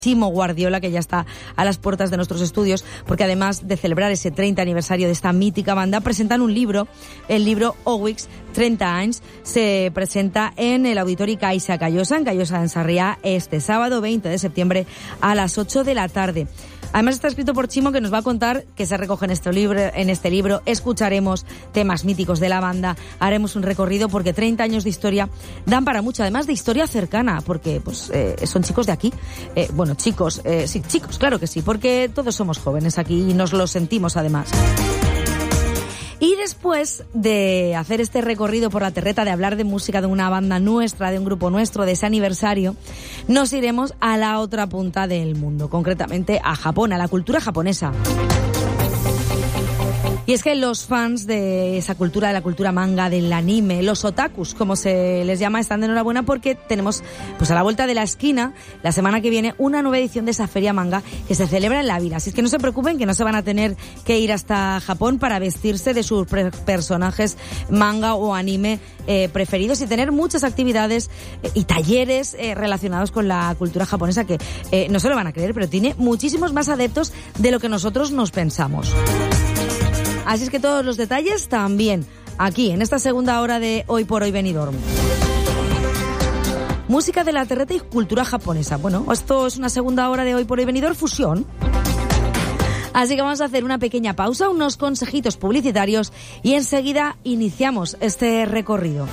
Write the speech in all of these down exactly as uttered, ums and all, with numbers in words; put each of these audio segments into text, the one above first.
Chimo Guardiola, que ya está a las puertas de nuestros estudios, porque además de celebrar ese treinta aniversario de esta mítica banda, presentan un libro, el libro Owix, treinta anys, se presenta en el Auditori Caixa Callosa, en Callosa de Sarriá, este sábado veinte de septiembre a las ocho de la tarde. Además está escrito por Chimo, que nos va a contar qué se recoge en este libro, en este libro. Escucharemos temas míticos de la banda, haremos un recorrido porque treinta años de historia dan para mucho, además de historia cercana, porque pues eh, son chicos de aquí. Eh, bueno, chicos, eh, sí, chicos, claro que sí, porque todos somos jóvenes aquí y nos lo sentimos además. Y después de hacer este recorrido por la terreta, de hablar de música de una banda nuestra, de un grupo nuestro, de ese aniversario, nos iremos a la otra punta del mundo, concretamente a Japón, a la cultura japonesa. Y es que los fans de esa cultura, de la cultura manga, del anime, los otakus, como se les llama, están de enhorabuena porque tenemos, pues a la vuelta de la esquina, la semana que viene, una nueva edición de esa feria manga que se celebra en la vila. Así es que no se preocupen, que no se van a tener que ir hasta Japón para vestirse de sus pre- personajes manga o anime eh, preferidos y tener muchas actividades eh, y talleres eh, relacionados con la cultura japonesa que eh, no se lo van a creer, pero tiene muchísimos más adeptos de lo que nosotros nos pensamos. Así es que todos los detalles también aquí, en esta segunda hora de Hoy por Hoy Benidorm. Música de la terreta y cultura japonesa. Bueno, esto es una segunda hora de Hoy por Hoy Benidorm fusión. Así que vamos a hacer una pequeña pausa, unos consejitos publicitarios y enseguida iniciamos este recorrido.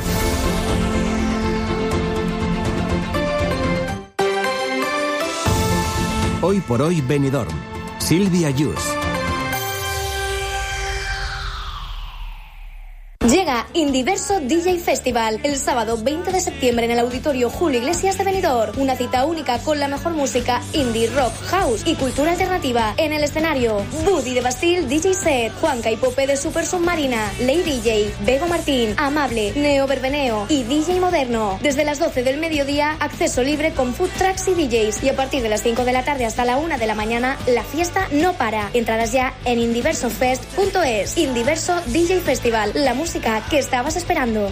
Hoy por Hoy Benidorm. Silvia Yus. Llega Indiverso D J Festival el sábado veinte de septiembre en el Auditorio Julio Iglesias de Benidorm. Una cita única con la mejor música indie, rock, house y cultura alternativa. En el escenario, Buddy de Bastille D J Set, Juanca y Pope de Super Submarina, Lady D J, Bego Martín, Amable, Neo Verbeneo y D J Moderno. Desde las doce del mediodía, acceso libre con food trucks y D Js. Y a partir de las cinco de la tarde hasta la una de la mañana, la fiesta no para. Entradas ya en indiversofest punto es. Indiverso D J Festival, la música que estabas esperando.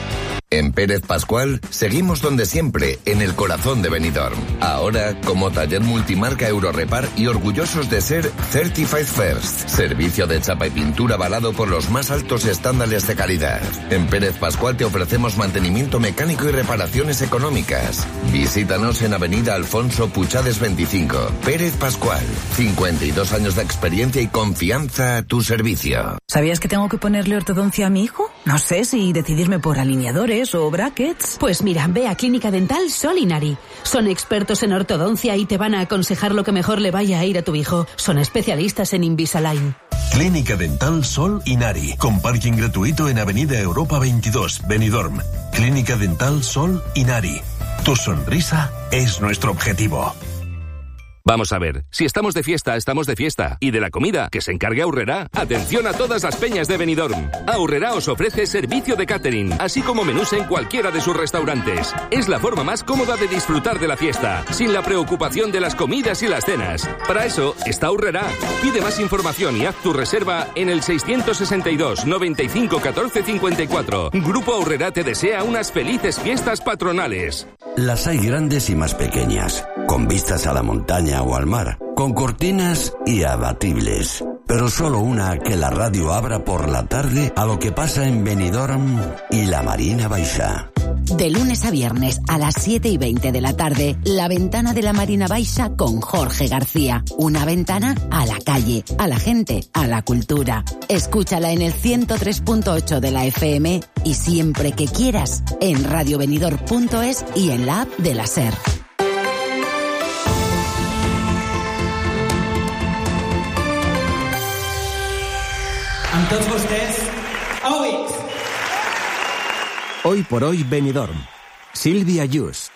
En Pérez Pascual seguimos donde siempre, en el corazón de Benidorm. Ahora como taller multimarca Eurorepar y orgullosos de ser Certified First. Servicio de chapa y pintura avalado por los más altos estándares de calidad. En Pérez Pascual te ofrecemos mantenimiento mecánico y reparaciones económicas. Visítanos en Avenida Alfonso Puchades veinticinco. Pérez Pascual. cincuenta y dos años de experiencia y confianza a tu servicio. ¿Sabías que tengo que ponerle ortodoncia a mi hijo? No sé si decidirme por alineadores o brackets. Pues mira, ve a Clínica Dental Sol Inari. Son expertos en ortodoncia y te van a aconsejar lo que mejor le vaya a ir a tu hijo. Son especialistas en Invisalign. Clínica Dental Sol Inari, con parking gratuito en Avenida Europa veintidós, Benidorm. Clínica Dental Sol Inari. Tu sonrisa es nuestro objetivo. Vamos a ver, si estamos de fiesta, estamos de fiesta. Y de la comida, que se encargue Aurrerá. Atención a todas las peñas de Benidorm. Aurrerá os ofrece servicio de catering, así como menús en cualquiera de sus restaurantes. Es la forma más cómoda de disfrutar de la fiesta, sin la preocupación de las comidas y las cenas. Para eso está Aurrerá. Pide más información y haz tu reserva en el seiscientos sesenta y dos, noventa y cinco, catorce cincuenta y cuatro. Grupo Aurrerá te desea unas felices fiestas patronales. Las hay grandes y más pequeñas, con vistas a la montaña o al mar, con cortinas y abatibles. Pero solo una que la radio abra por la tarde a lo que pasa en Benidorm y la Marina Baixa. De lunes a viernes a las siete y veinte de la tarde, La Ventana de la Marina Baixa con Jorge García. Una ventana a la calle, a la gente, a la cultura. Escúchala en el ciento tres punto ocho de la F M y siempre que quieras en radio benidorm punto es y en la app de la SER. Amb tots vostès, Owix! Hoy por Hoy Benidorm. Silvia Yus.